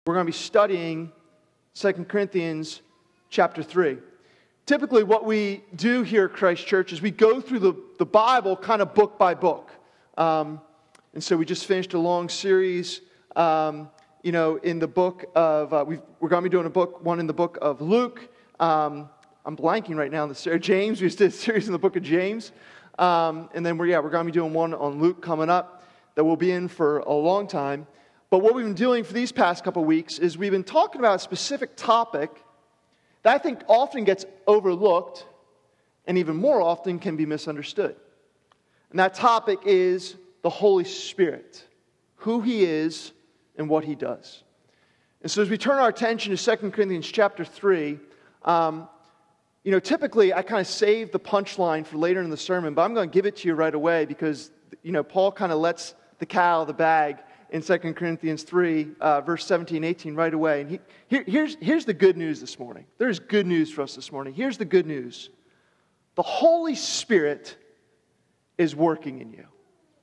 We're going to be studying 2 Corinthians chapter 3. Typically what we do here at Christ Church is we go through the Bible kind of book by book. And so we just finished a long series, in the book of, we're going to be doing one in the book of Luke. I'm blanking right now on the series. James, we just did a series in the book of James. And then we're going to be doing one on Luke coming up that we'll be in for a long time. But what we've been doing for these past couple of weeks is we've been talking about a specific topic that I think often gets overlooked and even more often can be misunderstood. And that topic is the Holy Spirit, who He is and what He does. And so as we turn our attention to 2 Corinthians chapter 3, typically I kind of save the punchline for later in the sermon, but I'm going to give it to you right away because, Paul kind of lets the cat out of the bag in 2 Corinthians 3, verse 17, 18 right away. And here's the good news this morning. There's good news for us this morning. Here's the good news. The Holy Spirit is working in you.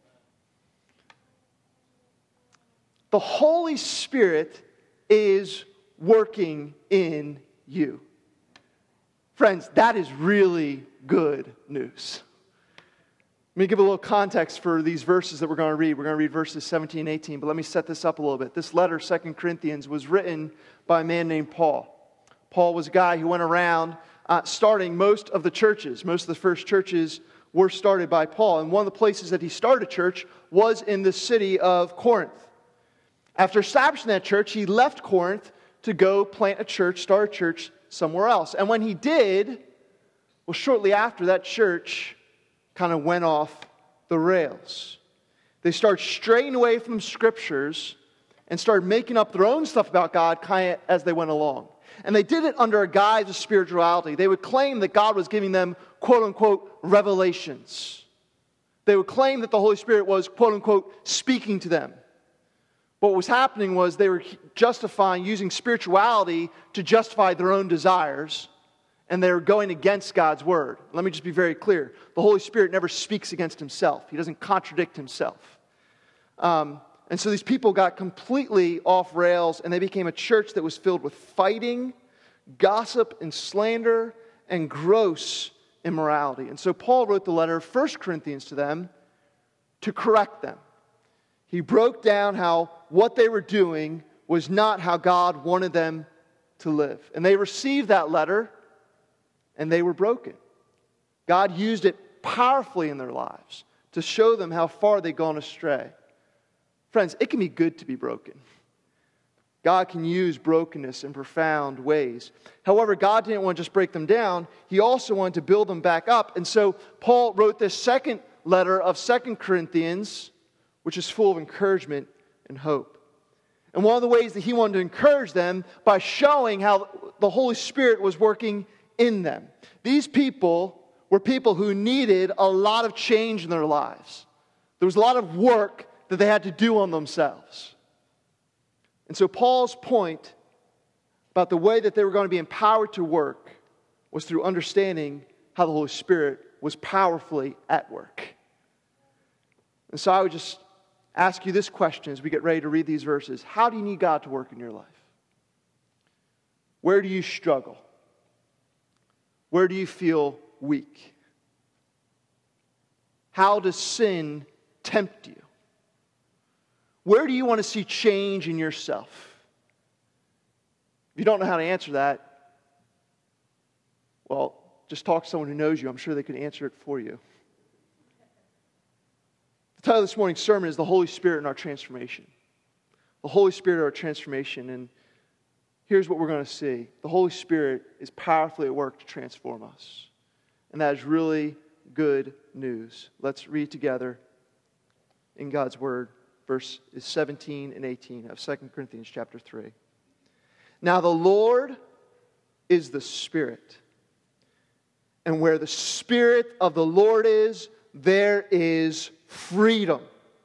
The Holy Spirit is working in you. Friends, that is really good news. Let me give a little context for these verses that we're going to read. We're going to read verses 17 and 18, but let me set this up a little bit. This letter, 2 Corinthians, was written by a man named Paul. Paul was a guy who went around starting most of the churches. Most of the first churches were started by Paul. And one of the places that he started a church was in the city of Corinth. After establishing that church, he left Corinth to go plant a church, start a church somewhere else. And when he did, shortly after, that church kind of went off the rails. They started straying away from Scriptures and started making up their own stuff about God kind of as they went along. And they did it under a guise of spirituality. They would claim that God was giving them, quote-unquote, revelations. They would claim that the Holy Spirit was, quote-unquote, speaking to them. But what was happening was they were using spirituality to justify their own desires, and they were going against God's Word. Let me just be very clear. The Holy Spirit never speaks against Himself. He doesn't contradict Himself. And so these people got completely off rails, and they became a church that was filled with fighting, gossip, and slander, and gross immorality. And so Paul wrote the letter of 1 Corinthians to them to correct them. He broke down how what they were doing was not how God wanted them to live. And they received that letter, and they were broken. God used it powerfully in their lives to show them how far they'd gone astray. Friends, it can be good to be broken. God can use brokenness in profound ways. However, God didn't want to just break them down. He also wanted to build them back up. And so Paul wrote this second letter of 2 Corinthians, which is full of encouragement and hope. And one of the ways that he wanted to encourage them by showing how the Holy Spirit was working in them. These people were people who needed a lot of change in their lives. There was a lot of work that they had to do on themselves. And so Paul's point about the way that they were going to be empowered to work was through understanding how the Holy Spirit was powerfully at work. And so I would just ask you this question as we get ready to read these verses. How do you need God to work in your life? Where do you struggle? Where do you feel weak? How does sin tempt you? Where do you want to see change in yourself? If you don't know how to answer that, just talk to someone who knows you. I'm sure they can answer it for you. The title of this morning's sermon is The Holy Spirit and Our Transformation. The Holy Spirit and our transformation. And here's what we're going to see. The Holy Spirit is powerfully at work to transform us. And that is really good news. Let's read together in God's Word, verses 17 and 18 of 2 Corinthians chapter 3. Now the Lord is the Spirit. And where the Spirit of the Lord is, there is freedom.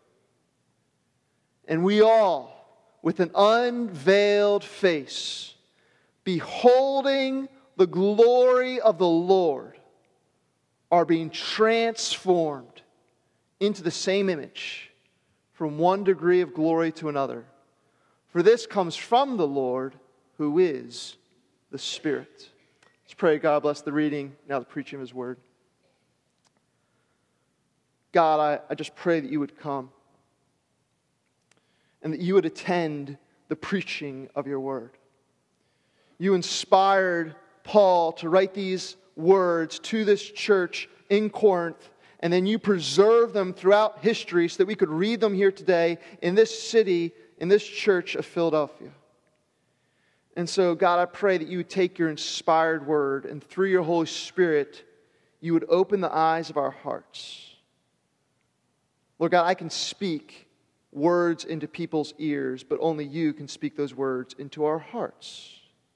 And we all, with an unveiled face, beholding the glory of the Lord, are being transformed into the same image from one degree of glory to another. For this comes from the Lord, who is the Spirit. Let's pray. God bless the reading, now the preaching of His Word. God, I just pray that You would come and that You would attend the preaching of Your Word. You inspired Paul to write these words to this church in Corinth, and then You preserved them throughout history so that we could read them here today in this city, in this church of Philadelphia. And so, God, I pray that You would take Your inspired word and through Your Holy Spirit, You would open the eyes of our hearts. Lord God, I can speak words into people's ears, but only You can speak those words into our hearts.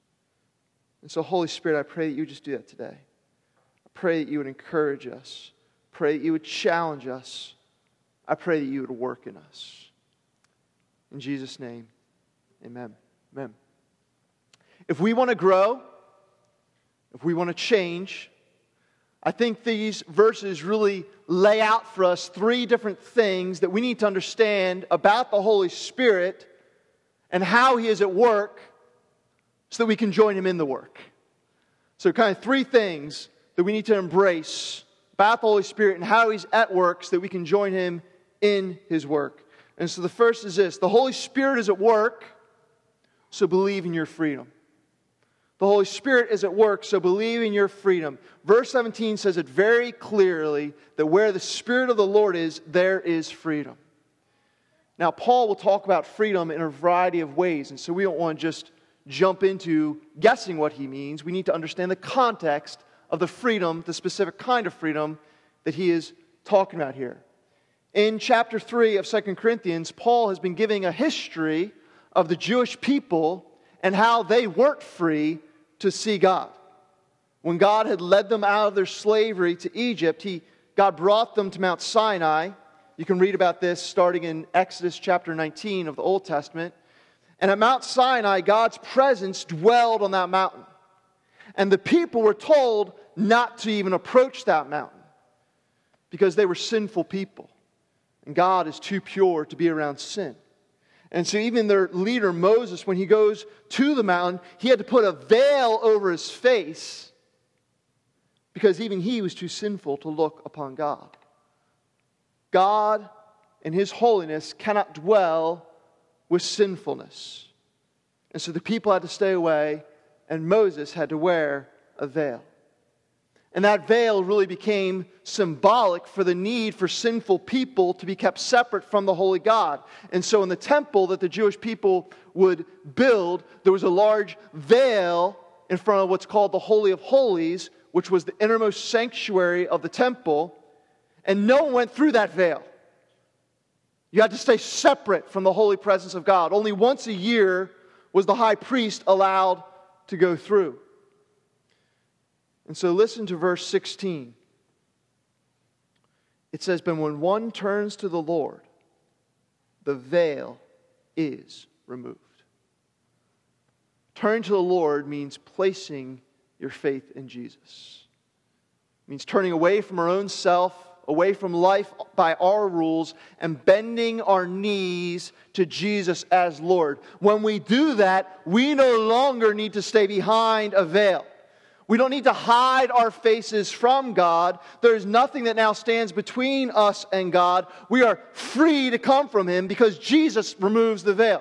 And so, Holy Spirit, I pray that You would just do that today. I pray that You would encourage us. Pray that You would challenge us. I pray that You would work in us. In Jesus' name, amen. Amen. If we want to grow, if we want to change, I think these verses really lay out for us three different things that we need to understand about the Holy Spirit and how He is at work so that we can join Him in the work. So kind of three things that we need to embrace about the Holy Spirit and how He's at work so that we can join Him in His work. And so the first is this: the Holy Spirit is at work, so believe in your freedom. The Holy Spirit is at work, so believe in your freedom. Verse 17 says it very clearly that where the Spirit of the Lord is, there is freedom. Now, Paul will talk about freedom in a variety of ways, and so we don't want to just jump into guessing what he means. We need to understand the context of the freedom, the specific kind of freedom that he is talking about here. In chapter 3 of 2 Corinthians, Paul has been giving a history of the Jewish people and how they weren't free to see God. When God had led them out of their slavery to Egypt, God brought them to Mount Sinai. You can read about this starting in Exodus chapter 19 of the Old Testament. And at Mount Sinai, God's presence dwelled on that mountain. And the people were told not to even approach that mountain because they were sinful people. And God is too pure to be around sin. And so even their leader, Moses, when he goes to the mountain, he had to put a veil over his face because even he was too sinful to look upon God. God in His holiness cannot dwell with sinfulness. And so the people had to stay away, and Moses had to wear a veil. And that veil really became symbolic for the need for sinful people to be kept separate from the holy God. And so in the temple that the Jewish people would build, there was a large veil in front of what's called the Holy of Holies, which was the innermost sanctuary of the temple. And no one went through that veil. You had to stay separate from the holy presence of God. Only once a year was the high priest allowed to go through. And so listen to verse 16. It says, "But when one turns to the Lord, the veil is removed." Turning to the Lord means placing your faith in Jesus. It means turning away from our own self, away from life by our rules, and bending our knees to Jesus as Lord. When we do that, we no longer need to stay behind a veil. We don't need to hide our faces from God. There is nothing that now stands between us and God. We are free to come from Him because Jesus removes the veil.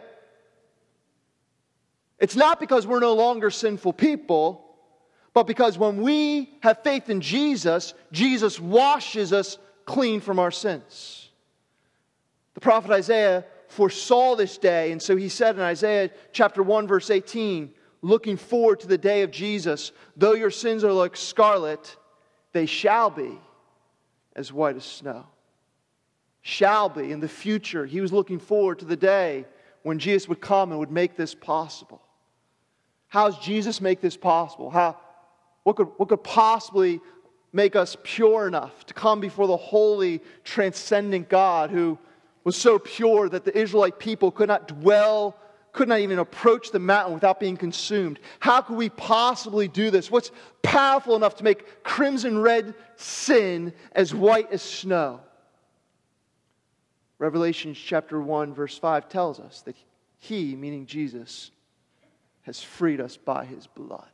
It's not because we're no longer sinful people, but because when we have faith in Jesus, Jesus washes us clean from our sins. The prophet Isaiah foresaw this day, and so he said in Isaiah chapter 1 verse 18, looking forward to the day of Jesus, "Though your sins are like scarlet, they shall be as white as snow." Shall be in the future. He was looking forward to the day when Jesus would come and would make this possible. How does Jesus make this possible? What could possibly make us pure enough to come before the holy, transcendent God who was so pure that the Israelite people could not even approach the mountain without being consumed? How could we possibly do this? What's powerful enough to make crimson red sin as white as snow? Revelation chapter 1 verse 5 tells us that He, meaning Jesus, has freed us by His blood.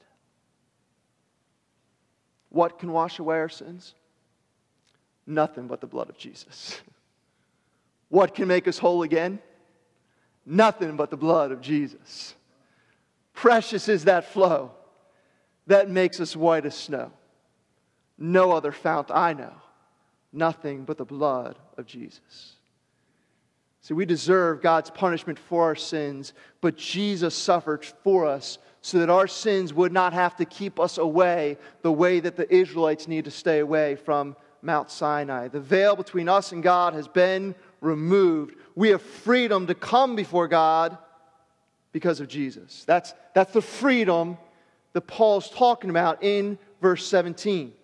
What can wash away our sins? Nothing but the blood of Jesus. What can make us whole again? Nothing but the blood of Jesus. Precious is that flow that makes us white as snow. No other fount I know. Nothing but the blood of Jesus. See, we deserve God's punishment for our sins, but Jesus suffered for us so that our sins would not have to keep us away the way that the Israelites need to stay away from Mount Sinai. The veil between us and God has been removed. We have freedom to come before God because of Jesus. That's the freedom that Paul's talking about in verse 17.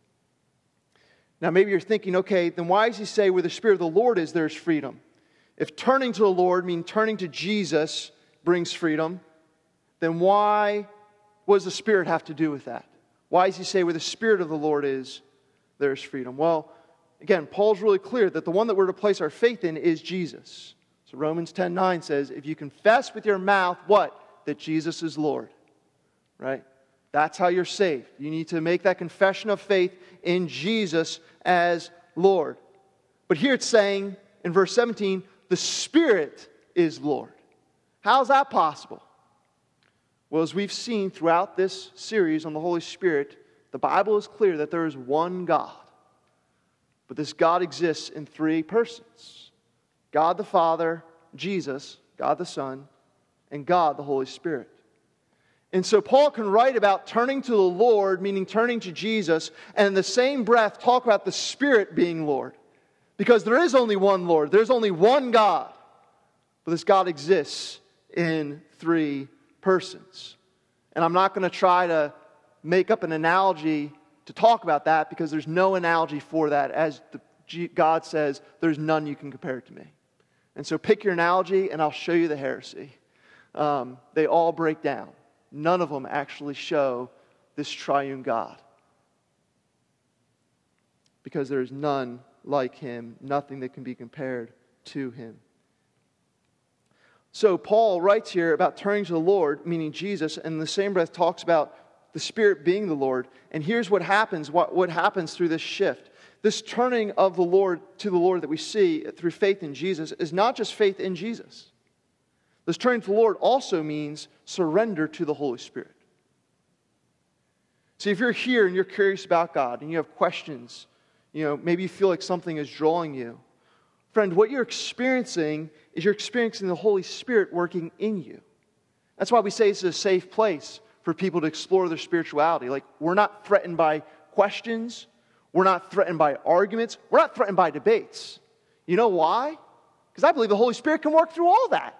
Now maybe you're thinking, okay, then why does he say where the Spirit of the Lord is, there's freedom? If turning to the Lord means turning to Jesus brings freedom, then what does the Spirit have to do with that? Why does he say where the Spirit of the Lord is, there's freedom? Well, again, Paul's really clear that the one that we're to place our faith in is Jesus. So Romans 10:9 says, if you confess with your mouth, what? That Jesus is Lord. Right? That's how you're saved. You need to make that confession of faith in Jesus as Lord. But here it's saying in verse 17, the Spirit is Lord. How is that possible? Well, as we've seen throughout this series on the Holy Spirit, the Bible is clear that there is one God. But this God exists in three persons. God the Father, Jesus, God the Son, and God the Holy Spirit. And so Paul can write about turning to the Lord, meaning turning to Jesus, and in the same breath talk about the Spirit being Lord. Because there is only one Lord. There's only one God. But this God exists in three persons. And I'm not going to try to make up an analogy to talk about that because there's no analogy for that. As God says, there's none you can compare it to me. And so pick your analogy and I'll show you the heresy. They all break down. None of them actually show this triune God. Because there is none like Him, nothing that can be compared to Him. So Paul writes here about turning to the Lord, meaning Jesus, and in the same breath talks about the Spirit being the Lord. And here's what happens, what happens through this shift. This turning of the Lord to the Lord that we see through faith in Jesus is not just faith in Jesus. This turning to the Lord also means surrender to the Holy Spirit. See, if you're here and you're curious about God and you have questions, maybe you feel like something is drawing you. Friend, what you're experiencing is you're experiencing the Holy Spirit working in you. That's why we say it's a safe place for people to explore their spirituality. Like, we're not threatened by questions. We're not threatened by arguments. We're not threatened by debates. You know why? Because I believe the Holy Spirit can work through all that.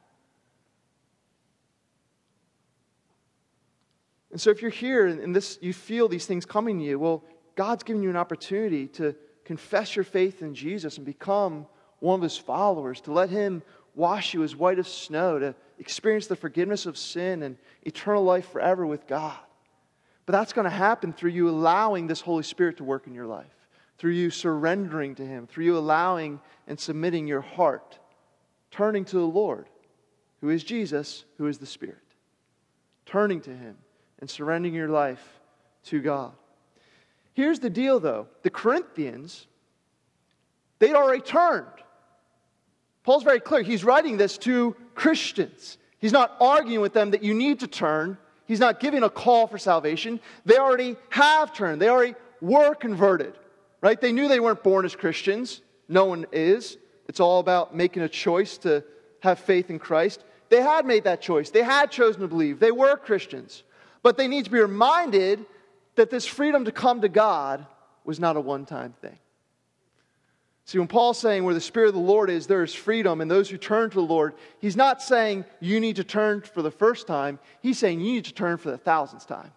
And so if you're here and you feel these things coming to you, well, God's given you an opportunity to confess your faith in Jesus and become one of His followers, to let Him wash you as white as snow, to experience the forgiveness of sin and eternal life forever with God. But that's going to happen through you allowing this Holy Spirit to work in your life, through you surrendering to Him, through you allowing and submitting your heart, turning to the Lord, who is Jesus, who is the Spirit, turning to Him and surrendering your life to God. Here's the deal, though. The Corinthians, they'd already turned. Paul's very clear. He's writing this to Christians. He's not arguing with them that you need to turn. He's not giving a call for salvation. They already have turned. They already were converted. Right? They knew they weren't born as Christians. No one is. It's all about making a choice to have faith in Christ. They had made that choice. They had chosen to believe. They were Christians. But they need to be reminded that this freedom to come to God was not a one-time thing. See, when Paul's saying where the Spirit of the Lord is, there is freedom, and those who turn to the Lord, he's not saying you need to turn for the first time. He's saying you need to turn for the 1000th time.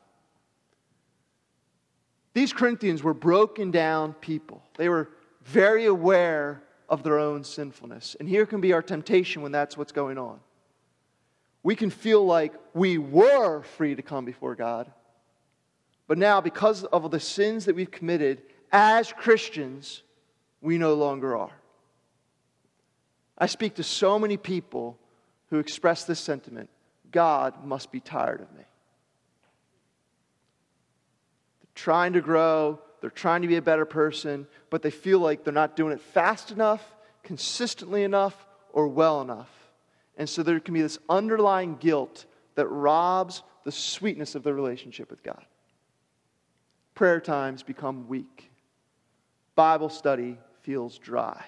These Corinthians were broken down people. They were very aware of their own sinfulness. And here can be our temptation when that's what's going on. We can feel like we were free to come before God. But now, because of the sins that we've committed as Christians, we no longer are. I speak to so many people who express this sentiment: God must be tired of me. They're trying to grow, they're trying to be a better person, but they feel like they're not doing it fast enough, consistently enough, or well enough. And so there can be this underlying guilt that robs the sweetness of the relationship with God. Prayer times become weak. Bible study feels dry.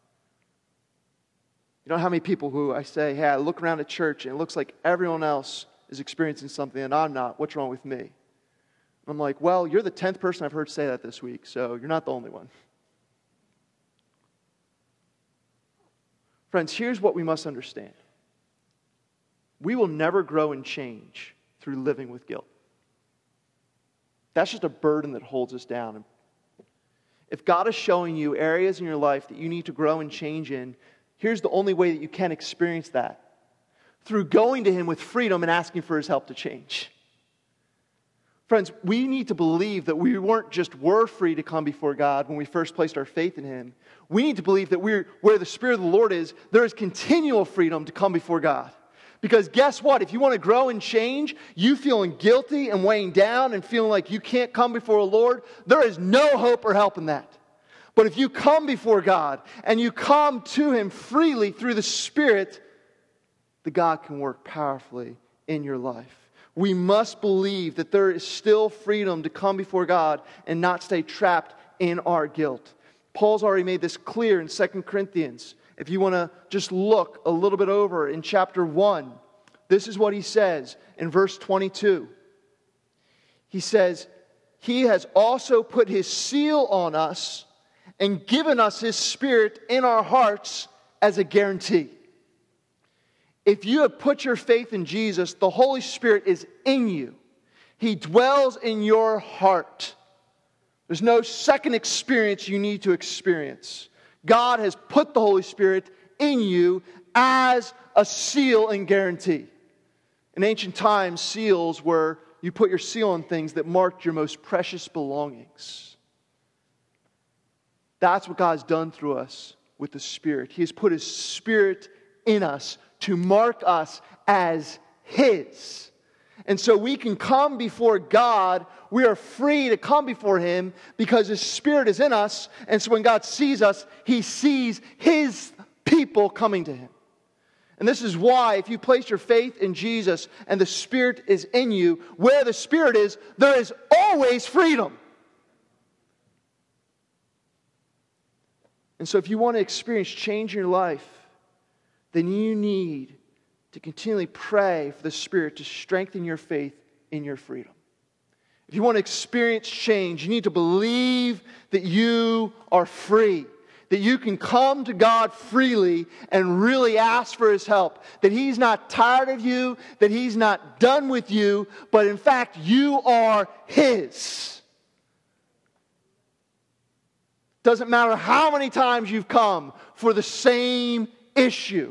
You know how many people who I say, hey, I look around at church and it looks like everyone else is experiencing something and I'm not. What's wrong with me? I'm like, well, you're the 10th person I've heard say that this week, so you're not the only one. Friends, here's what we must understand. We will never grow and change through living with guilt. That's just a burden that holds us down. If God is showing you areas in your life that you need to grow and change in, here's the only way that you can experience that: through going to Him with freedom and asking for His help to change. Friends, we need to believe that we were free to come before God when we first placed our faith in Him. We need to believe that where the Spirit of the Lord is, there is continual freedom to come before God. Because guess what? If you want to grow and change, you feeling guilty and weighing down and feeling like you can't come before the Lord, there is no hope or help in that. But if you come before God and you come to Him freely through the Spirit, the God can work powerfully in your life. We must believe that there is still freedom to come before God and not stay trapped in our guilt. Paul's already made this clear in 2 Corinthians. If you want to just look a little bit over in chapter 1, this is what he says in verse 22. He says, He has also put His seal on us and given us His Spirit in our hearts as a guarantee. If you have put your faith in Jesus, the Holy Spirit is in you. He dwells in your heart. There's no second experience you need to experience. God has put the Holy Spirit in you as a seal and guarantee. In ancient times, seals were, you put your seal on things that marked your most precious belongings. That's what God's done through us with the Spirit. He has put His Spirit in us to mark us as His. And so we can come before God. We are free to come before Him because His Spirit is in us. And so when God sees us, He sees His people coming to Him. And this is why if you place your faith in Jesus and the Spirit is in you, where the Spirit is, there is always freedom. And so if you want to experience change in your life, then you need to continually pray for the Spirit to strengthen your faith in your freedom. If you want to experience change, you need to believe that you are free, that you can come to God freely and really ask for His help, that He's not tired of you, that He's not done with you, but in fact you are His. Doesn't matter how many times you've come for the same issue.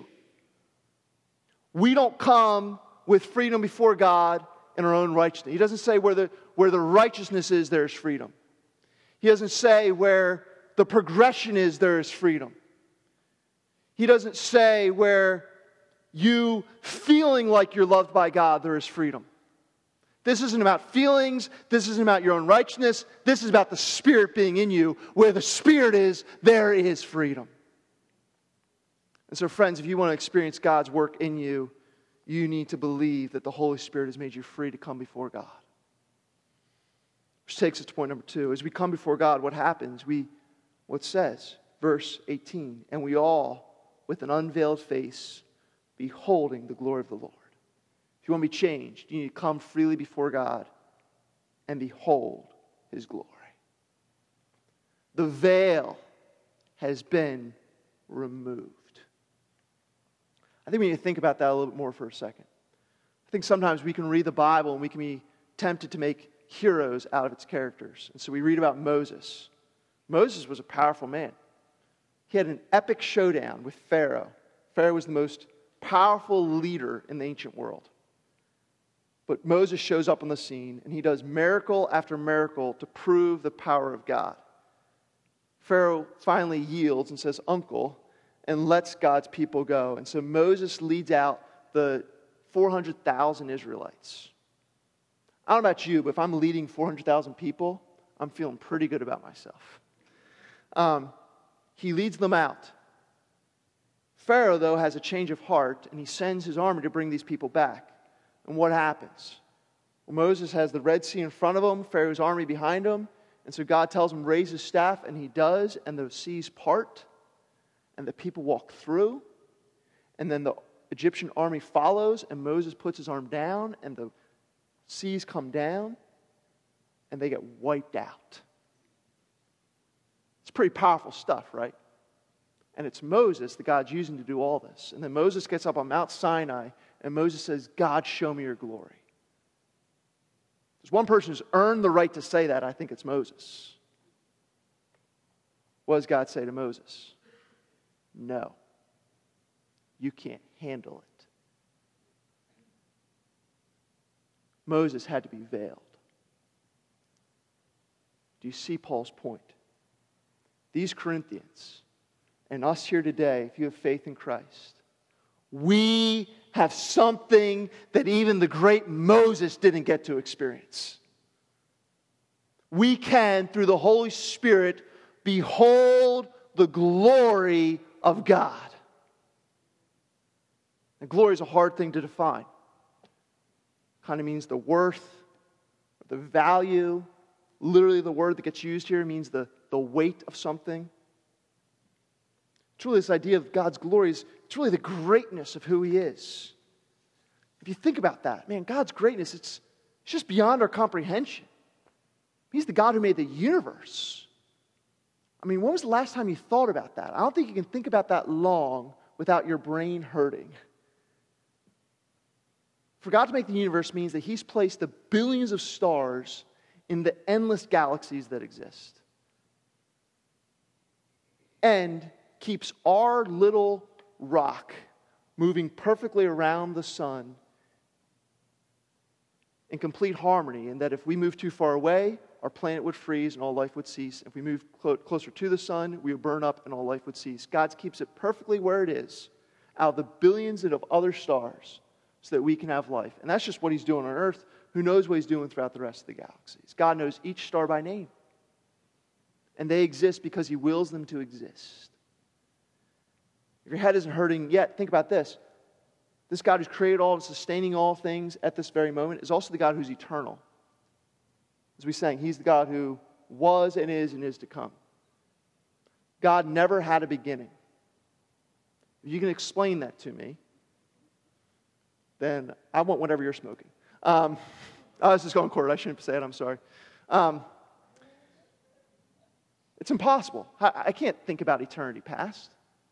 We don't come with freedom before God in our own righteousness. He doesn't say where the righteousness is, there is freedom. He doesn't say where the progression is, there is freedom. He doesn't say where you feeling like you're loved by God, there is freedom. This isn't about feelings. This isn't about your own righteousness. This is about the Spirit being in you. Where the Spirit is, there is freedom. And so, friends, if you want to experience God's work in you, you need to believe that the Holy Spirit has made you free to come before God. Which takes us to point number 2. As we come before God, what happens? What says? Verse 18. And we all, with an unveiled face, beholding the glory of the Lord. If you want to be changed, you need to come freely before God and behold His glory. The veil has been removed. I think we need to think about that a little bit more for a second. I think sometimes we can read the Bible and we can be tempted to make heroes out of its characters. And so we read about Moses. Moses was a powerful man. He had an epic showdown with Pharaoh. Pharaoh was the most powerful leader in the ancient world. But Moses shows up on the scene and he does miracle after miracle to prove the power of God. Pharaoh finally yields and says, "Uncle," and lets God's people go. And so Moses leads out the 400,000 Israelites. I don't know about you, but if I'm leading 400,000 people, I'm feeling pretty good about myself. He leads them out. Pharaoh, though, has a change of heart, and he sends his army to bring these people back. And what happens? Well, Moses has the Red Sea in front of him, Pharaoh's army behind him, and so God tells him, raise his staff, and he does, and the seas part, and the people walk through, and then the Egyptian army follows, and Moses puts his arm down, and the seas come down, and they get wiped out. It's pretty powerful stuff, right? And it's Moses that God's using to do all this. And then Moses gets up on Mount Sinai, and Moses says, God, show me your glory. There's one person who's earned the right to say that. I think it's Moses. What does God say to Moses? No. You can't handle it. Moses had to be veiled. Do you see Paul's point? These Corinthians and us here today, if you have faith in Christ, we have something that even the great Moses didn't get to experience. We can, through the Holy Spirit, behold the glory of God. And glory is a hard thing to define. Kind of means the worth, the value. Literally, the word that gets used here means the weight of something. It's really this idea of God's glory. It's really the greatness of who He is. If you think about that, man, God's greatness, it's just beyond our comprehension. He's the God who made the universe. I mean, when was the last time you thought about that? I don't think you can think about that long without your brain hurting. For God to make the universe means that He's placed the billions of stars in the endless galaxies that exist. And keeps our little rock moving perfectly around the sun in complete harmony, and that if we move too far away, our planet would freeze and all life would cease. If we move closer to the sun, we would burn up and all life would cease. God keeps it perfectly where it is, out of the billions of other stars, so that we can have life. And that's just what He's doing on earth. Who knows what He's doing throughout the rest of the galaxies? God knows each star by name. And they exist because He wills them to exist. If your head isn't hurting yet, think about this. This God who's created all and sustaining all things at this very moment is also the God who's eternal. As we sang, He's the God who was and is to come. God never had a beginning. If you can explain that to me, then I want whatever you're smoking. I was just going forward. I shouldn't say it. I'm sorry. It's impossible. I can't think about eternity past.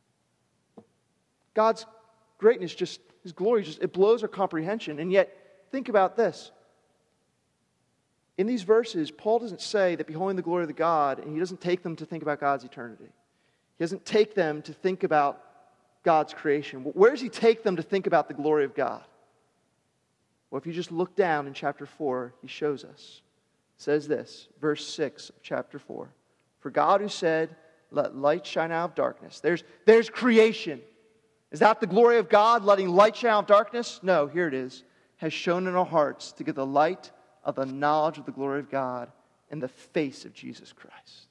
God's greatness, just His glory, it blows our comprehension. And yet, think about this. In these verses, Paul doesn't say that beholding the glory of the God, and he doesn't take them to think about God's eternity. He doesn't take them to think about God's creation. Where does he take them to think about the glory of God? Well, if you just look down in chapter 4, he shows us. It says this, verse 6 of chapter 4. For God who said, let light shine out of darkness. There's creation. Is that the glory of God, letting light shine out of darkness? No, here it is. Has shone in our hearts to give the light of the knowledge of the glory of God in the face of Jesus Christ.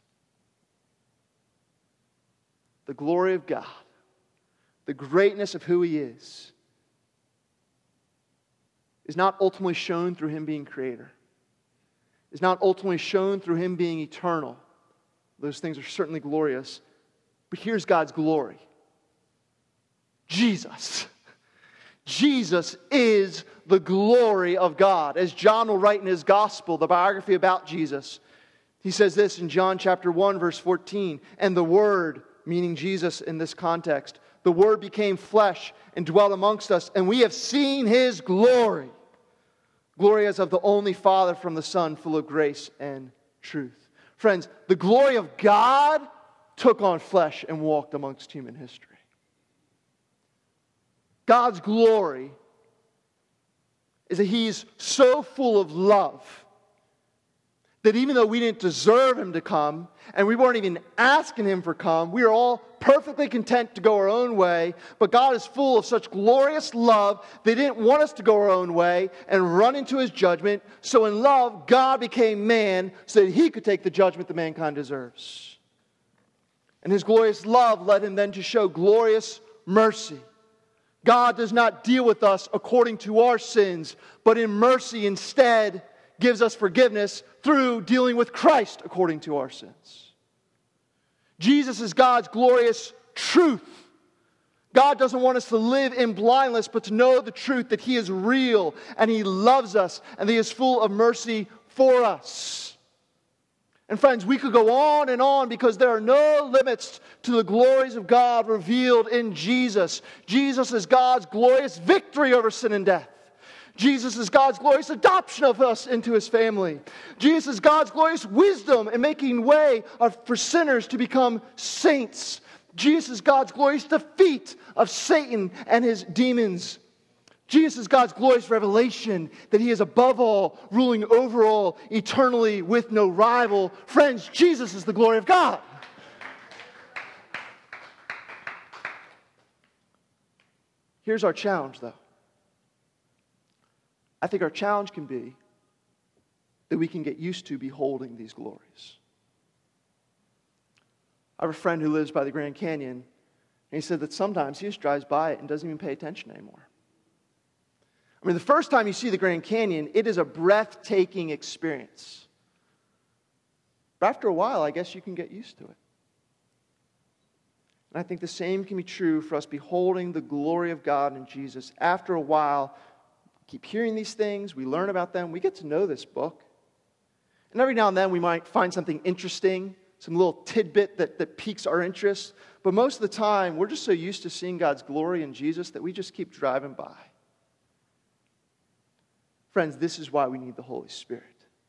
The glory of God, the greatness of who He is not ultimately shown through Him being creator. Is not ultimately shown through Him being eternal. Those things are certainly glorious. But here's God's glory. Jesus. Jesus is the glory of God. As John will write in his gospel, the biography about Jesus, he says this in John chapter 1, verse 14, and the Word, meaning Jesus in this context, the Word became flesh and dwelt amongst us, and we have seen His glory. Glory as of the only Father from the Son, full of grace and truth. Friends, the glory of God took on flesh and walked amongst human history. God's glory is that He's so full of love That even though we didn't deserve Him to come, and we weren't even asking Him for come, we are all perfectly content to go our own way, but God is full of such glorious love that He didn't want us to go our own way and run into His judgment. So in love, God became man so that He could take the judgment that mankind deserves. And His glorious love led Him then to show glorious mercy. God does not deal with us according to our sins, but in mercy instead gives us forgiveness through dealing with Christ according to our sins. Jesus is God's glorious truth. God doesn't want us to live in blindness, but to know the truth that He is real and He loves us and that He is full of mercy for us. And friends, we could go on because there are no limits to the glories of God revealed in Jesus. Jesus is God's glorious victory over sin and death. Jesus is God's glorious adoption of us into His family. Jesus is God's glorious wisdom in making way for sinners to become saints. Jesus is God's glorious defeat of Satan and his demons. Jesus is God's glorious revelation that He is above all, ruling over all, eternally with no rival. Friends, Jesus is the glory of God. Here's our challenge, though. I think our challenge can be that we can get used to beholding these glories. I have a friend who lives by the Grand Canyon, and he said that sometimes he just drives by it and doesn't even pay attention anymore. I mean, the first time you see the Grand Canyon, it is a breathtaking experience. But after a while, I guess you can get used to it. And I think the same can be true for us beholding the glory of God in Jesus. After a while, keep hearing these things, we learn about them, we get to know this book. And every now and then we might find something interesting, some little tidbit that piques our interest. But most of the time, we're just so used to seeing God's glory in Jesus that we just keep driving by. Friends, this is why we need the Holy Spirit.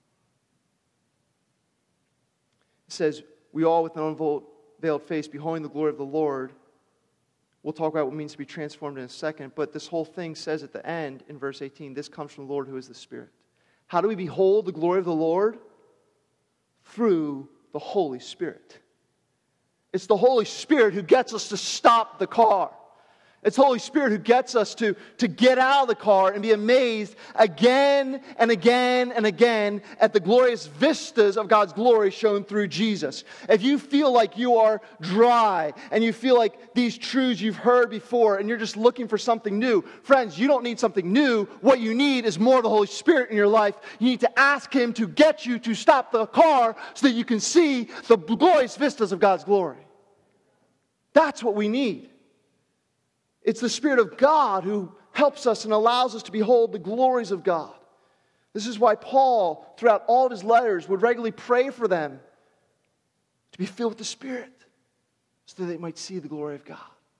It says, we all with an unveiled face, beholding the glory of the Lord. We'll talk about what it means to be transformed in a second, but this whole thing says at the end, in verse 18, this comes from the Lord who is the Spirit. How do we behold the glory of the Lord? Through the Holy Spirit. It's the Holy Spirit who gets us to stop the car. It's the Holy Spirit who gets us to get out of the car and be amazed again and again and again at the glorious vistas of God's glory shown through Jesus. If you feel like you are dry and you feel like these truths you've heard before and you're just looking for something new, friends, you don't need something new. What you need is more of the Holy Spirit in your life. You need to ask Him to get you to stop the car so that you can see the glorious vistas of God's glory. That's what we need. It's the Spirit of God who helps us and allows us to behold the glories of God. This is why Paul, throughout all of his letters, would regularly pray for them to be filled with the Spirit so that they might see the glory of God.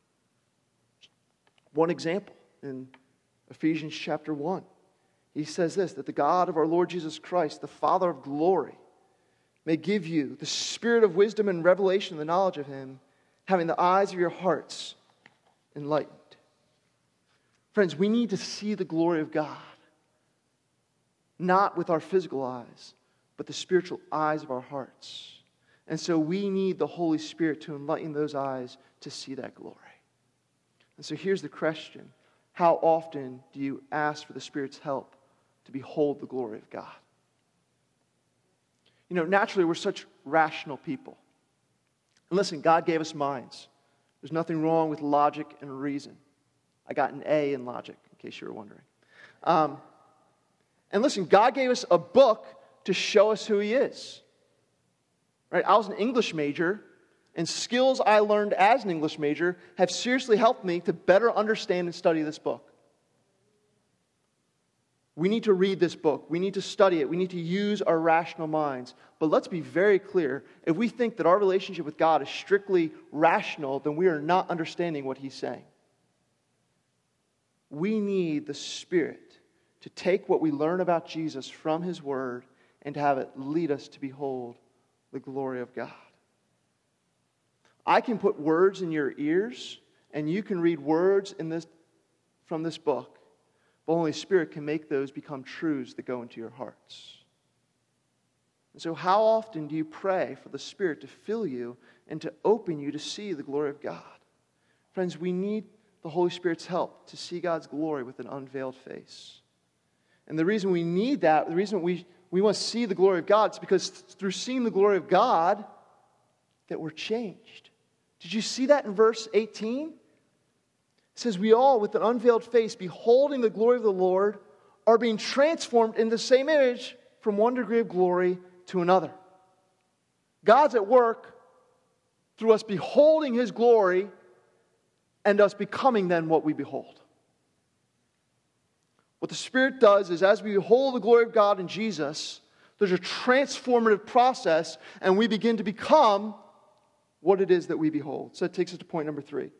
One example in Ephesians chapter 1. He says this, that the God of our Lord Jesus Christ, the Father of glory, may give you the spirit of wisdom and revelation, the knowledge of Him, having the eyes of your hearts enlightened. Friends, we need to see the glory of God, not with our physical eyes, but the spiritual eyes of our hearts. And so we need the Holy Spirit to enlighten those eyes to see that glory. And so here's the question. How often do you ask for the Spirit's help to behold the glory of God? You know, naturally, we're such rational people. And listen, God gave us minds. There's nothing wrong with logic and reason. I got an A in logic, in case you were wondering. And listen, God gave us a book to show us who He is. Right? I was an English major, and skills I learned as an English major have seriously helped me to better understand and study this book. We need to read this book. We need to study it. We need to use our rational minds. But let's be very clear. If we think that our relationship with God is strictly rational, then we are not understanding what He's saying. We need the Spirit to take what we learn about Jesus from His Word and to have it lead us to behold the glory of God. I can put words in your ears, and you can read words from this book. But the Holy Spirit can make those become truths that go into your hearts. And so how often do you pray for the Spirit to fill you and to open you to see the glory of God? Friends, we need the Holy Spirit's help to see God's glory with an unveiled face. And the reason we need that, the reason we want to see the glory of God, is because through seeing the glory of God, that we're changed. Did you see that in verse 18? It says, we all, with an unveiled face, beholding the glory of the Lord, are being transformed in the same image from one degree of glory to another. God's at work through us beholding His glory and us becoming then what we behold. What the Spirit does is as we behold the glory of God in Jesus, there's a transformative process and we begin to become what it is that we behold. So that takes us to point number 3.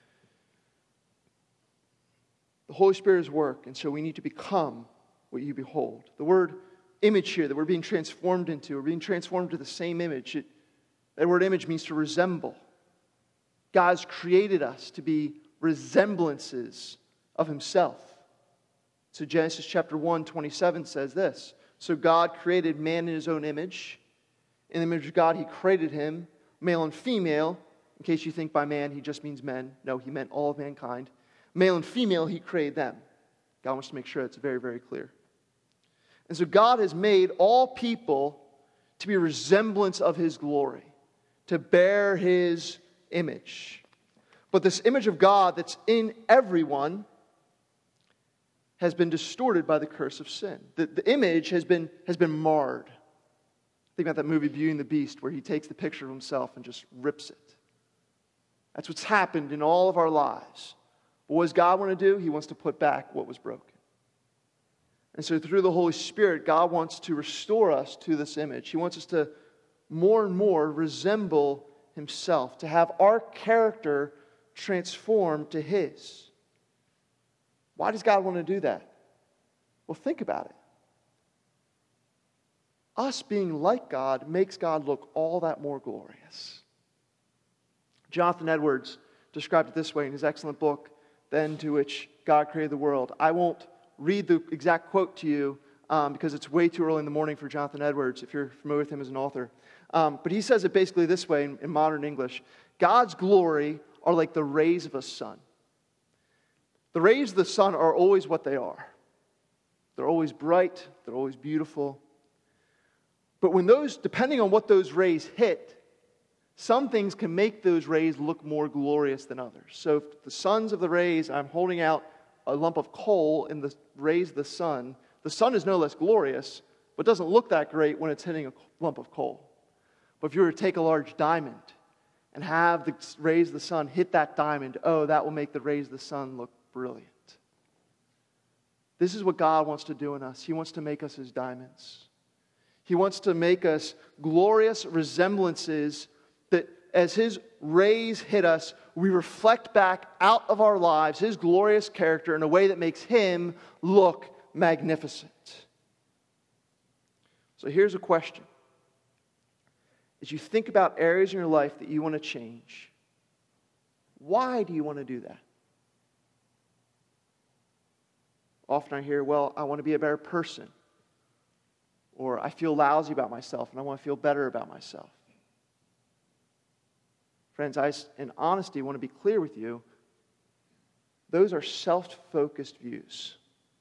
The Holy Spirit is work, and so we need to become what you behold. The word image here that we're being transformed into, we're being transformed to the same image. That word image means to resemble. God's created us to be resemblances of Himself. So Genesis chapter 1:27 says this, so God created man in His own image. In the image of God He created him, male and female. In case you think by man He just means men. No, He meant all of mankind. Male and female He created them. God wants to make sure it's very, very clear. And so God has made all people to be a resemblance of His glory, to bear His image. But this image of God that's in everyone has been distorted by the curse of sin. The image has been marred. Think about that movie Beauty and the Beast where he takes the picture of himself and just rips it. That's what's happened in all of our lives. But what does God want to do? He wants to put back what was broken. And so through the Holy Spirit, God wants to restore us to this image. He wants us to more and more resemble Himself, to have our character transformed to His. Why does God want to do that? Well, think about it. Us being like God makes God look all that more glorious. Jonathan Edwards described it this way in his excellent book, The End to Which God Created the World. I won't read the exact quote to you because it's way too early in the morning for Jonathan Edwards, if you're familiar with him as an author. But he says it basically this way in modern English. God's glory are like the rays of a sun. The rays of the sun are always what they are. They're always bright. They're always beautiful. But when those, depending on what those rays hit, some things can make those rays look more glorious than others. So if the suns of the rays, I'm holding out a lump of coal in the rays of the sun is no less glorious, but doesn't look that great when it's hitting a lump of coal. But if you were to take a large diamond and have the rays of the sun hit that diamond, that will make the rays of the sun look brilliant. This is what God wants to do in us. He wants to make us His diamonds. He wants to make us glorious resemblances that as His rays hit us, we reflect back out of our lives His glorious character in a way that makes Him look magnificent. So here's a question. As you think about areas in your life that you want to change, why do you want to do that? Often I hear, I want to be a better person. Or I feel lousy about myself and I want to feel better about myself. Friends, I, in honesty, want to be clear with you. Those are self-focused views.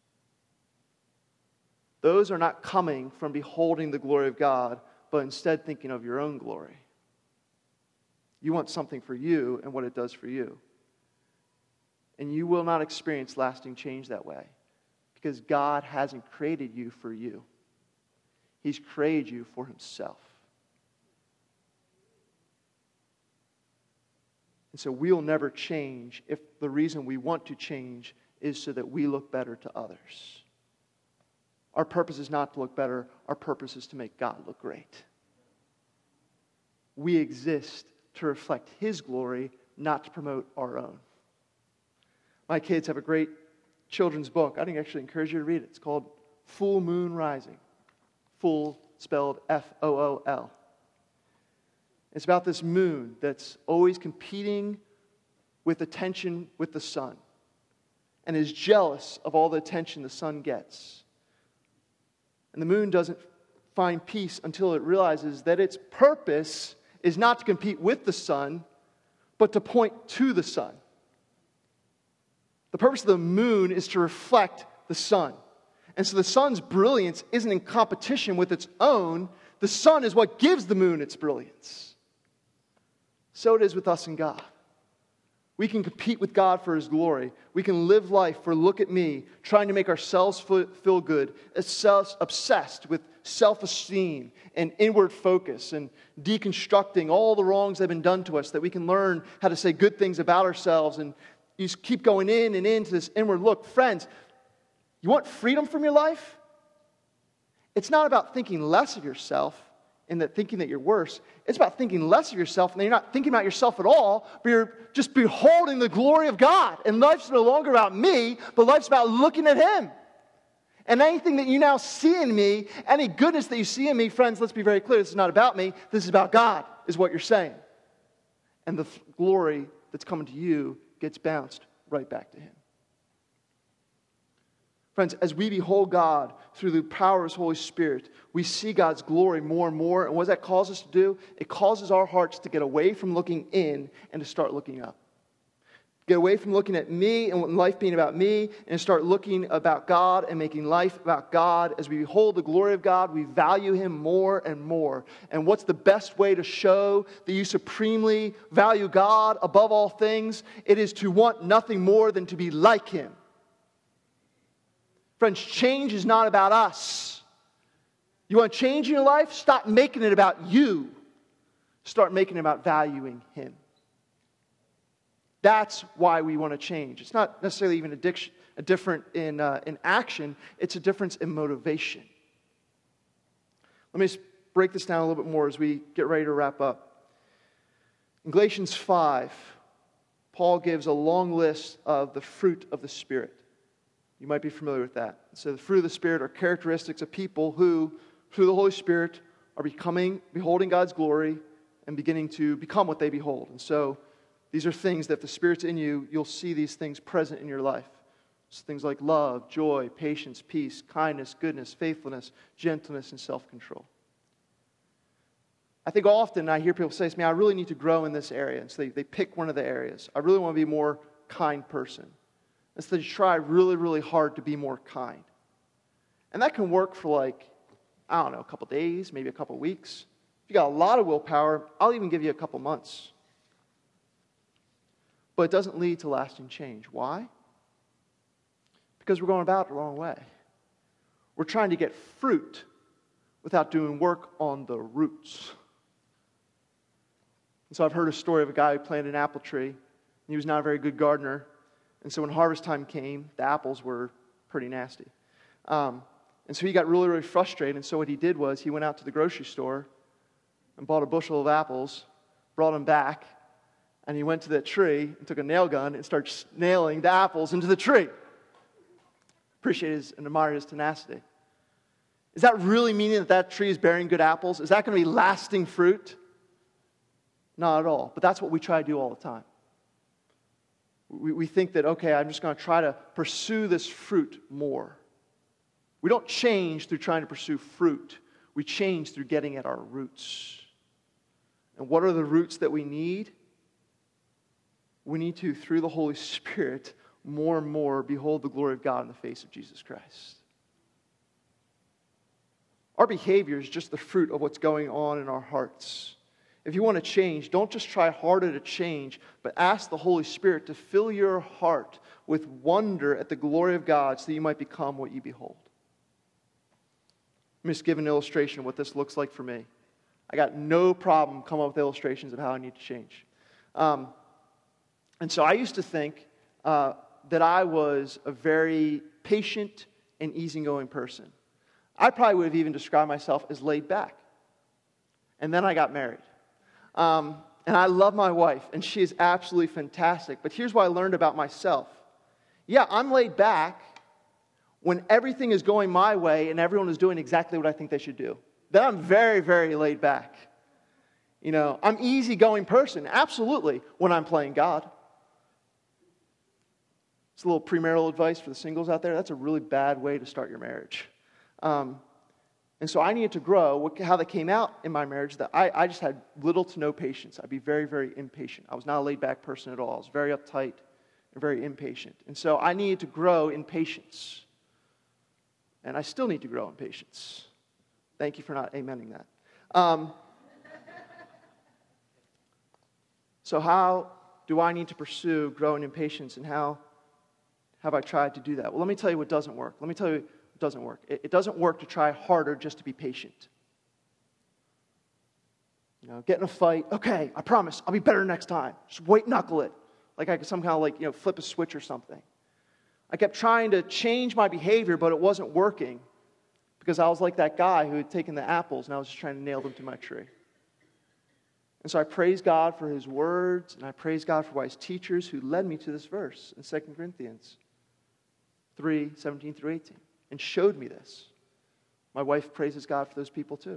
Those are not coming from beholding the glory of God, but instead thinking of your own glory. You want something for you and what it does for you. And you will not experience lasting change that way because God hasn't created you for you. He's created you for Himself. And so we'll never change if the reason we want to change is so that we look better to others. Our purpose is not to look better. Our purpose is to make God look great. We exist to reflect His glory, not to promote our own. My kids have a great children's book. I'd actually encourage you to read it. It's called Full Moon Rising. Full spelled F-O-O-L. It's about this moon that's always competing with attention with the sun and is jealous of all the attention the sun gets. And the moon doesn't find peace until it realizes that its purpose is not to compete with the sun, but to point to the sun. The purpose of the moon is to reflect the sun. And so the sun's brilliance isn't in competition with its own. The sun is what gives the moon its brilliance. So it is with us and God. We can compete with God for His glory. We can live life for look at me, trying to make ourselves feel good, obsessed with self-esteem and inward focus and deconstructing all the wrongs that have been done to us, that we can learn how to say good things about ourselves, and you just keep going in and into this inward look. Friends, you want freedom from your life? It's not about thinking less of yourself and that thinking that you're worse. It's about thinking less of yourself and that you're not thinking about yourself at all, but you're just beholding the glory of God. And life's no longer about me, but life's about looking at Him. And anything that you now see in me, any goodness that you see in me, friends, let's be very clear, this is not about me, this is about God, is what you're saying. And the glory that's coming to you gets bounced right back to Him. Friends, as we behold God through the power of His Holy Spirit, we see God's glory more and more. And what does that cause us to do? It causes our hearts to get away from looking in and to start looking up. Get away from looking at me and life being about me and start looking about God and making life about God. As we behold the glory of God, we value Him more and more. And what's the best way to show that you supremely value God above all things? It is to want nothing more than to be like Him. Friends, change is not about us. You want change in your life? Stop making it about you. Start making it about valuing Him. That's why we want to change. It's not necessarily even a different in action. It's a difference in motivation. Let me just break this down a little bit more as we get ready to wrap up. In Galatians 5, Paul gives a long list of the fruit of the Spirit. You might be familiar with that. So the fruit of the Spirit are characteristics of people who, through the Holy Spirit, are beholding God's glory and beginning to become what they behold. And so these are things that if the Spirit's in you, you'll see these things present in your life. So things like love, joy, patience, peace, kindness, goodness, faithfulness, gentleness, and self-control. I think often I hear people say to me, I really need to grow in this area. And so they pick one of the areas. I really want to be a more kind person. And so they try really, really hard to be more kind. And that can work for a couple days, maybe a couple weeks. If you got a lot of willpower, I'll even give you a couple months. But it doesn't lead to lasting change. Why? Because we're going about it the wrong way. We're trying to get fruit without doing work on the roots. And so I've heard a story of a guy who planted an apple tree, and he was not a very good gardener. And so when harvest time came, the apples were pretty nasty. And so he got really, really frustrated. And so what he did was he went out to the grocery store and bought a bushel of apples, brought them back, and he went to that tree and took a nail gun and started nailing the apples into the tree. Appreciate his and admire his tenacity. Is that really meaning that that tree is bearing good apples? Is that going to be lasting fruit? Not at all. But that's what we try to do all the time. We think that, okay, I'm just going to try to pursue this fruit more. We don't change through trying to pursue fruit. We change through getting at our roots. And what are the roots that we need? We need to, through the Holy Spirit, more and more behold the glory of God in the face of Jesus Christ. Our behavior is just the fruit of what's going on in our hearts. If you want to change, don't just try harder to change, but ask the Holy Spirit to fill your heart with wonder at the glory of God so that you might become what you behold. Let me just give an illustration of what this looks like for me. I got no problem coming up with illustrations of how I need to change. And so I used to think that I was a very patient and easygoing person. I probably would have even described myself as laid back. And then I got married. And I love my wife, and she is absolutely fantastic. But here's what I learned about myself. Yeah, I'm laid back when everything is going my way and everyone is doing exactly what I think they should do. Then I'm very, very laid back. You know, I'm an easygoing person, absolutely, when I'm playing God. It's a little premarital advice for the singles out there. That's a really bad way to start your marriage. And And so I needed to grow. How that came out in my marriage, that I just had little to no patience. I'd be very, very impatient. I was not a laid-back person at all. I was very uptight and very impatient. And so I needed to grow in patience. And I still need to grow in patience. Thank you for not amening that. So how do I need to pursue growing in patience, and how have I tried to do that? Well, let me tell you what doesn't work. Let me tell you what doesn't work. It doesn't work to try harder just to be patient. Get in a fight. Okay, I promise, I'll be better next time. Just white knuckle it. Like I could somehow flip a switch or something. I kept trying to change my behavior, but it wasn't working because I was like that guy who had taken the apples and I was just trying to nail them to my tree. And so I praise God for His words, and I praise God for wise teachers who led me to this verse in 2 Corinthians 3:17 through 18, and showed me this. My wife praises God for those people too.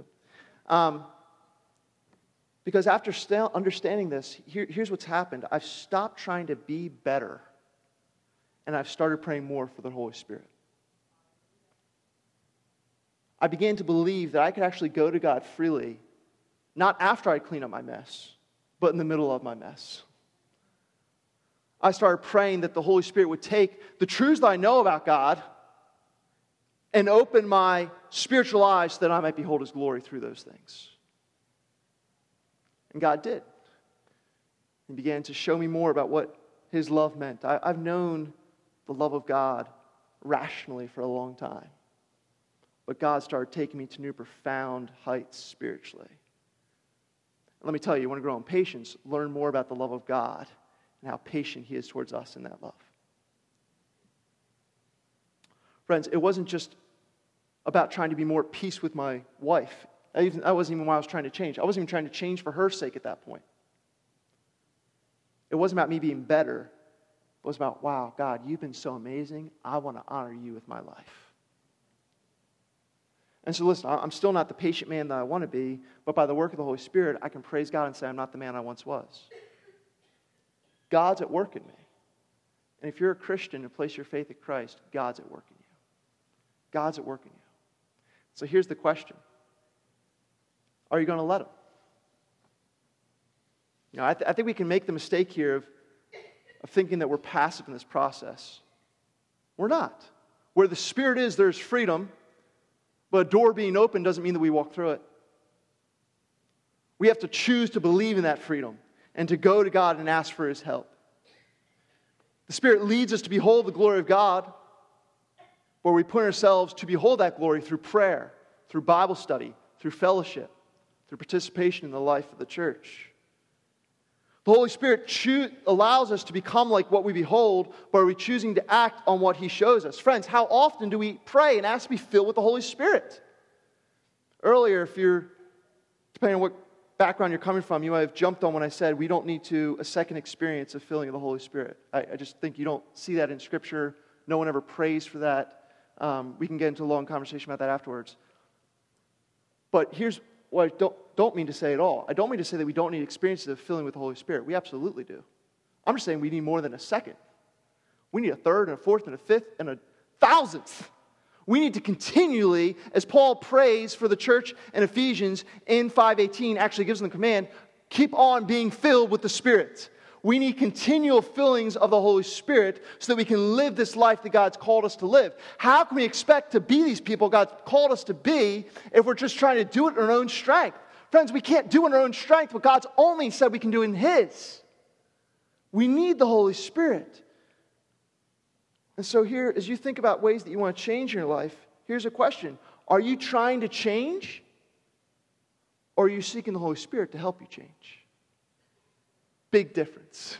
Because after understanding this, here's what's happened. I've stopped trying to be better, and I've started praying more for the Holy Spirit. I began to believe that I could actually go to God freely, not after I clean up my mess, but in the middle of my mess. I started praying that the Holy Spirit would take the truths that I know about God and open my spiritual eyes so that I might behold His glory through those things. And God did. He began to show me more about what His love meant. I've known the love of God rationally for a long time. But God started taking me to new profound heights spiritually. Let me tell you, you want to grow in patience, learn more about the love of God and how patient He is towards us in that love. Friends, it wasn't just about trying to be more at peace with my wife. That wasn't even why I was trying to change. I wasn't even trying to change for her sake at that point. It wasn't about me being better. It was about, wow, God, You've been so amazing. I want to honor You with my life. And so listen, I'm still not the patient man that I want to be, but by the work of the Holy Spirit, I can praise God and say I'm not the man I once was. God's at work in me. And if you're a Christian and place your faith in Christ, God's at work in you. God's at work in you. So here's the question. Are you going to let Him? I think we can make the mistake here of thinking that we're passive in this process. We're not. Where the Spirit is, there's freedom. But a door being open doesn't mean that we walk through it. We have to choose to believe in that freedom and to go to God and ask for His help. The Spirit leads us to behold the glory of God, where we put ourselves to behold that glory through prayer, through Bible study, through fellowship, through participation in the life of the church. The Holy Spirit allows us to become like what we behold, but are we choosing to act on what He shows us? Friends, how often do we pray and ask to be filled with the Holy Spirit? Earlier, depending on what background you're coming from, you might have jumped on when I said we don't need a second experience of filling of the Holy Spirit. I just think you don't see that in Scripture. No one ever prays for that. We can get into a long conversation about that afterwards. But here's what I don't mean to say at all. I don't mean to say that we don't need experiences of filling with the Holy Spirit. We absolutely do. I'm just saying we need more than a second. We need a third and a fourth and a fifth and a thousandth. We need to continually, as Paul prays for the church in Ephesians in 5:18, actually gives them the command, keep on being filled with the Spirit. We need continual fillings of the Holy Spirit so that we can live this life that God's called us to live. How can we expect to be these people God's called us to be if we're just trying to do it in our own strength? Friends, we can't do it in our own strength what God's only said we can do in His. We need the Holy Spirit. And so here, as you think about ways that you want to change your life, here's a question. Are you trying to change? Or are you seeking the Holy Spirit to help you change? Big difference.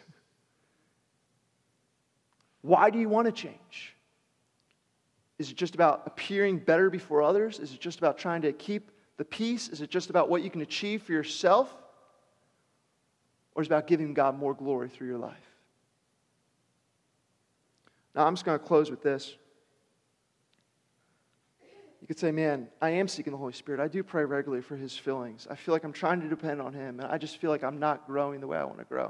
Why do you want to change? Is it just about appearing better before others? Is it just about trying to keep the peace? Is it just about what you can achieve for yourself? Or is it about giving God more glory through your life? Now, I'm just going to close with this. You could say, man, I am seeking the Holy Spirit. I do pray regularly for His fillings. I feel like I'm trying to depend on Him, and I just feel like I'm not growing the way I want to grow.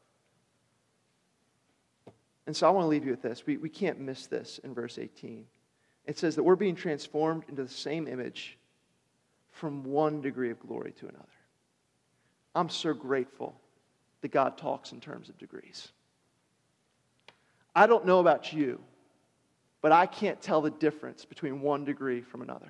And so I want to leave you with this. We can't miss this in verse 18. It says that we're being transformed into the same image from one degree of glory to another. I'm so grateful that God talks in terms of degrees. I don't know about you, but I can't tell the difference between one degree from another.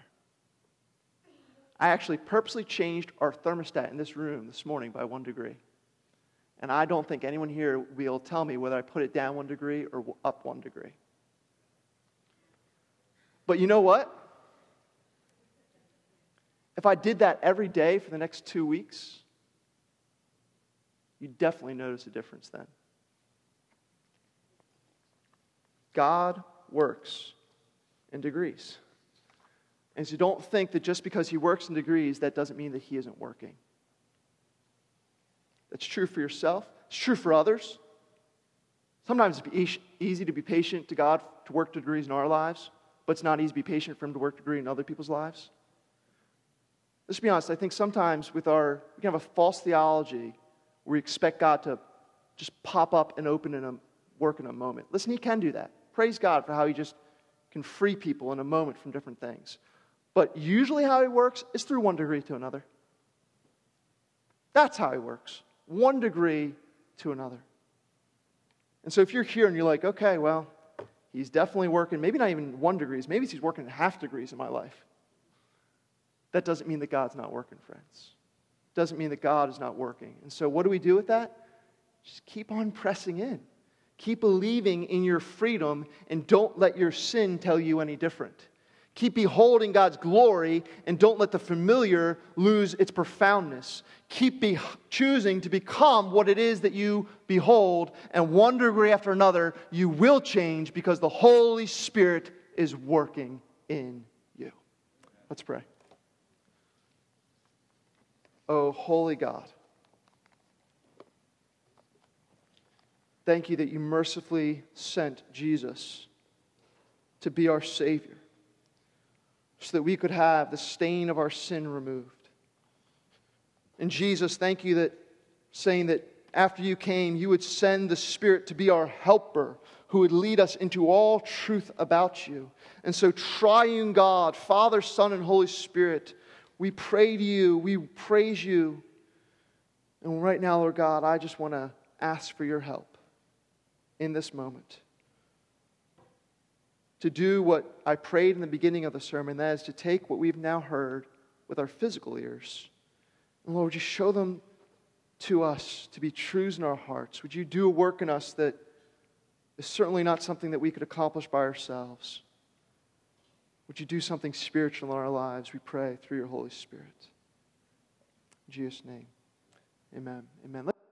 I actually purposely changed our thermostat in this room this morning by 1 degree. And I don't think anyone here will tell me whether I put it down 1 degree or up 1 degree. But you know what? If I did that every day for the next 2 weeks, you'd definitely notice a difference then. God works in degrees. And so don't think that just because He works in degrees, that doesn't mean that He isn't working. That's true for yourself. It's true for others. Sometimes it's easy to be patient to God to work degrees in our lives, but it's not easy to be patient for Him to work degree in other people's lives. Let's be honest, I think sometimes we can have a false theology where we expect God to just pop up and open and work in a moment. Listen, He can do that. Praise God for how He just can free people in a moment from different things. But usually how He works is through 1 degree to another. That's how He works. 1 degree to another. And so if you're here and you're like, okay, well, He's definitely working, maybe not even 1 degrees, maybe He's working 0.5 degrees in my life. That doesn't mean that God's not working, friends. It doesn't mean that God is not working. And so what do we do with that? Just keep on pressing in. Keep believing in your freedom and don't let your sin tell you any different. Keep beholding God's glory and don't let the familiar lose its profoundness. Keep choosing to become what it is that you behold, and 1 degree after another, you will change because the Holy Spirit is working in you. Let's pray. Oh, holy God, thank you that you mercifully sent Jesus to be our Savior, so that we could have the stain of our sin removed. And Jesus, thank you that saying that after you came, you would send the Spirit to be our helper, who would lead us into all truth about you. And so, triune God, Father, Son, and Holy Spirit, we pray to you, we praise you. And right now, Lord God, I just want to ask for your help in this moment to do what I prayed in the beginning of the sermon, that is to take what we've now heard with our physical ears. And Lord, would you show them to us to be truths in our hearts? Would you do a work in us that is certainly not something that we could accomplish by ourselves? Would you do something spiritual in our lives, we pray, through your Holy Spirit? In Jesus' name, amen. Amen.